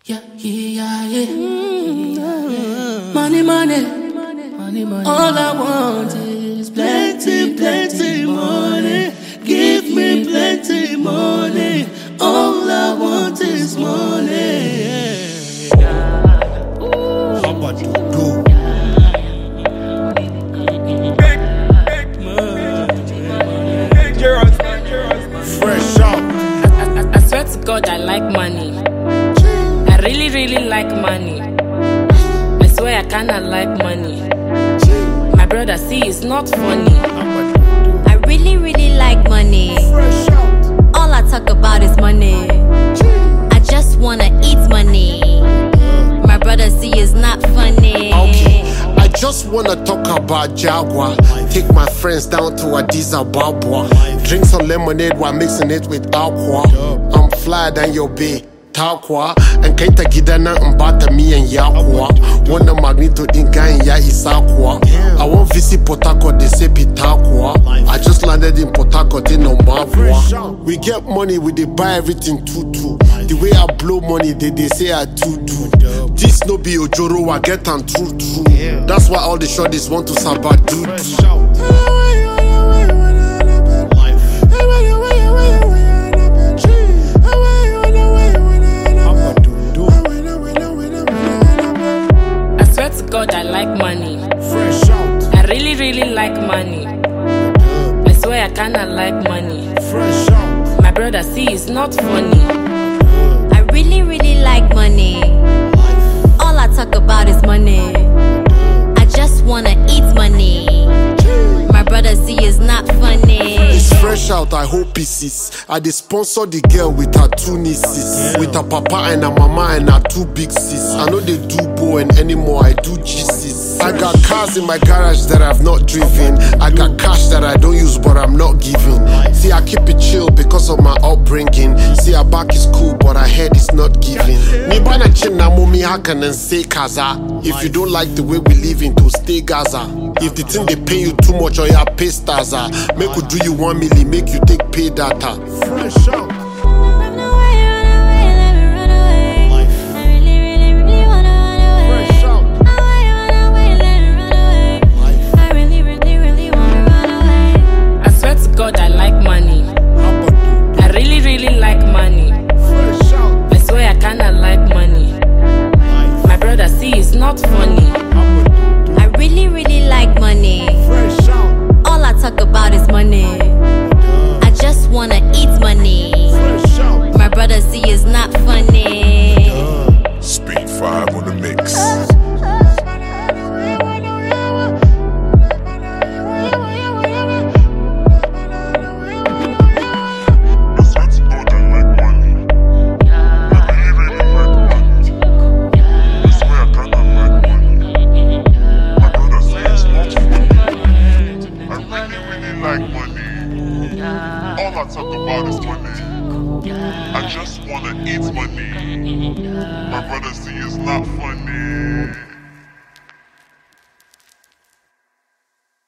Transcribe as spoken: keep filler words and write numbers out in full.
Yeah, yeah, yeah. Mm-hmm. Money, money, money, money. All I want is plenty, plenty money. Give me plenty money. All I want is money. How about you do? Fresh out. I, I, I swear to God, I like money. I really, really like money. I swear I kinda like money. My brother, see, it's not funny. I really, really like money. All I talk about is money. I just wanna eat money. My brother, see, it's not funny. Okay, I just wanna talk about Jaguar. Take my friends down to Addis Ababa. Drink some lemonade while mixing it with aqua. I'm flyer than your bay. Takwa and kaita gidana mbata mi and yakwa. Wanna magneto inga ya isakwa. I want visit Port Harcourt, they say Pitakwa. I just landed in Port Harcourt in Omabwa. We get money, we they buy everything too too. The way I blow money, they they say I too do. This no be Ojoro, I get and true true. That's why all the shorties want to sabat do. God, I like money. Fresh out. I really, really like money. I swear I kinda like money. Fresh out. My brother, see, it's not funny. I really, really like money. All I talk about is money. I just wanna eat money. My brother, see, it's not funny. It's fresh out, I hope pieces. I dey sponsor the girl with her two nieces. With her papa and her mama and her two big sis. I know they do boring anymore, I do Jesus. I got cars in my garage that I've not driven. I got cash that I don't use but I'm not giving. See, I keep it chill because of my upbringing. See, her back is cool but her head is not giving. Me bana chin na momi hakan and say kaza. If you don't like the way we live in, to stay Gaza. If the thing they pay you too much or your pay stars, make we do you one milli, make you take pay data. Fresh out. God, I like money. I really, really like money. I swear I kinda like money. My brother, see, it's not funny. I really, really like money. All I talk about is money. I just wanna eat money. My brother, see, it's not funny. Speed five on the mix. All I talk about is money. I just wanna eat money. My brother, see, it's not funny.